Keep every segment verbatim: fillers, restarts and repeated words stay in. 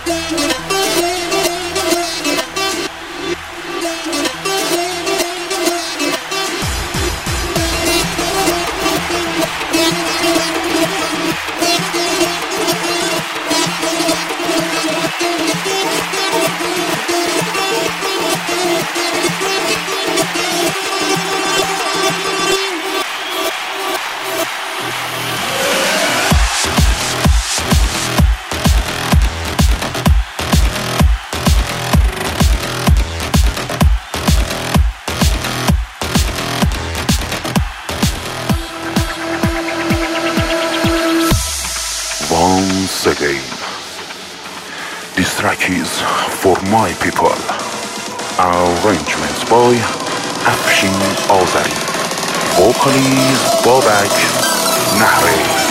Once again, this track is for my people. Arrangements by Afshin Azari. Vocalist Babak Nahri.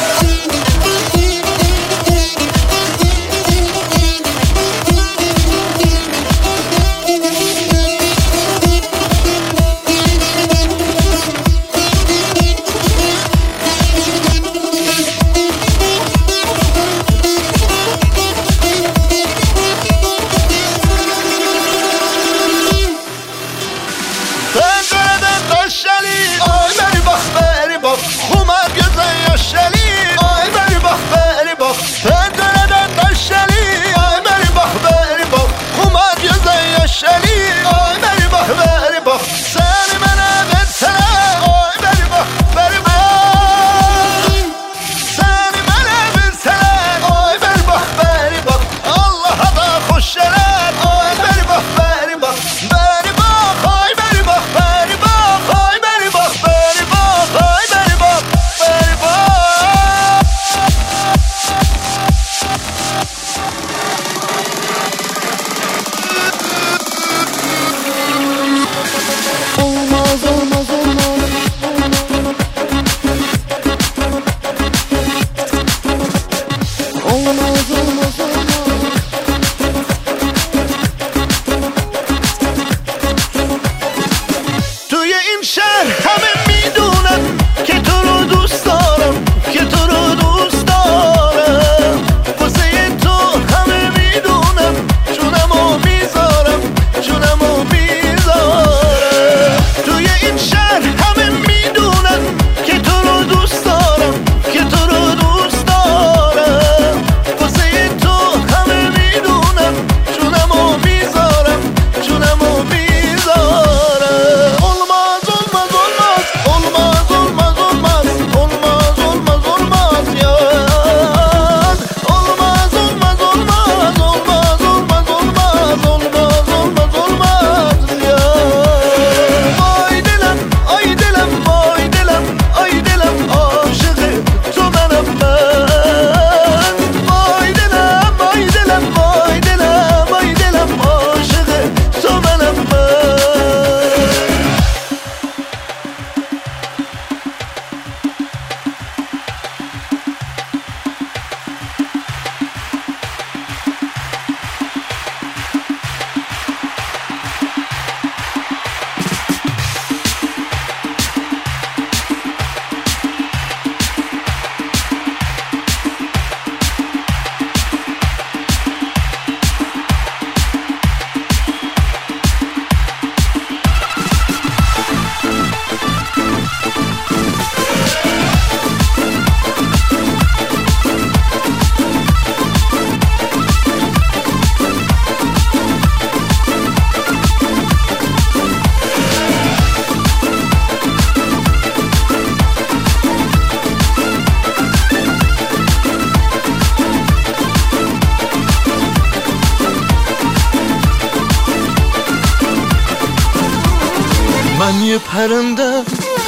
من یه پرندم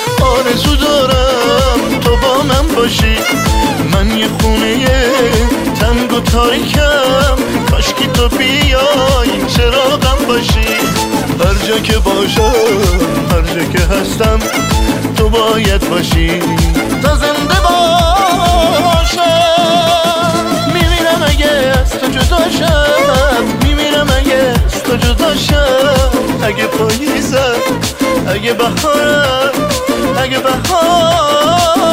آرزو دارم تو با من باشی، من یه خونه تنگ و تاریکم، کاشکی تو بیای چراغم باشی. هر جا که باشم هر جا که هستم تو باید باشی تا زنده باشم. میمیرم اگه از تو جداشم، میمیرم اگه از تو جداشم. اگه پاییزم اگه بهارم اگه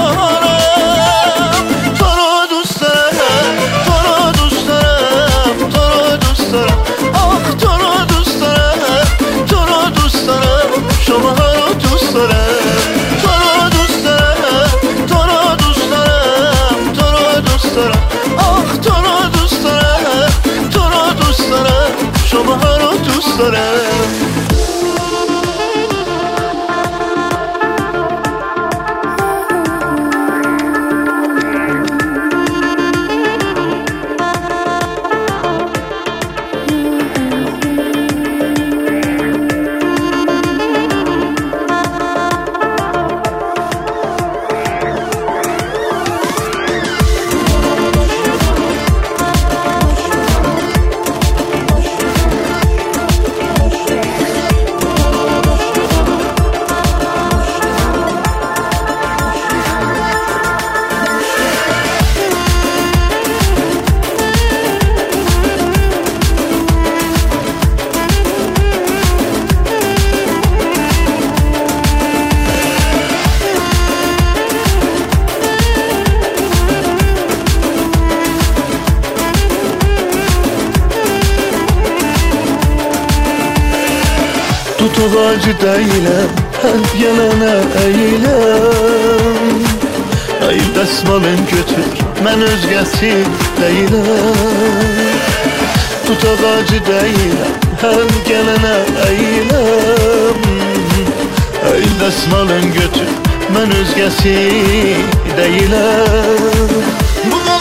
بهارم تو رو دوست دارم، تو رو دوست دارم، Tut ağacı deyiləm, hər gələnə əyiləm. Əyil dəsmalın götür, mən özgəsi deyiləm. Tut ağacı deyiləm, hər gələnə əyiləm. Əyil dəsmalın götür, mən özgəsi deyiləm.